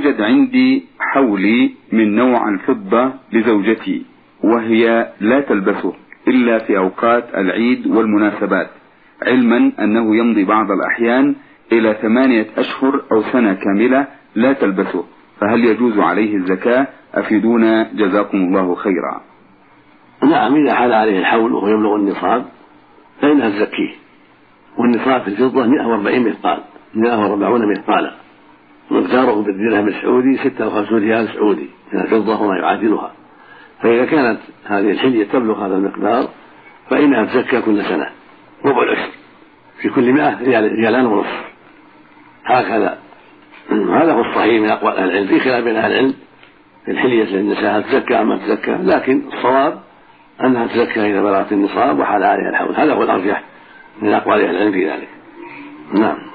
يوجد عندي حولي من نوع الفضة لزوجتي وهي لا تلبسه إلا في أوقات العيد والمناسبات، علما أنه يمضي بعض الأحيان إلى 8 أشهر أو سنة كاملة لا تلبسه، فهل يجوز عليه الزكاة؟ أفيدونا جزاكم الله خيرا. نعم، إذا حال عليه الحول وهو يبلغ النصاب فإنها تزكيه، والنصاب في الفضة 140 مثقال 140 مثقالا، مقداره بالدرهم السعودي 56 ريال سعودي من الفضة وما يعادلها. فإذا كانت هذه الحلية تبلغ هذا المقدار فإنها تزكى كل سنة ربع العشر في كل 100 ريالان ونصف، هكذا. هذا هو الصحيح من أقوال أهل العلم، في خلاف بين أهل العلم في الحلية للنساء هل تزكى أم ما تزكى، لكن الصواب أنها تزكى إذا بلغت النصاب وحال عليها الحول، هذا هو الأرجح من أقوال أهل العلم في ذلك. نعم.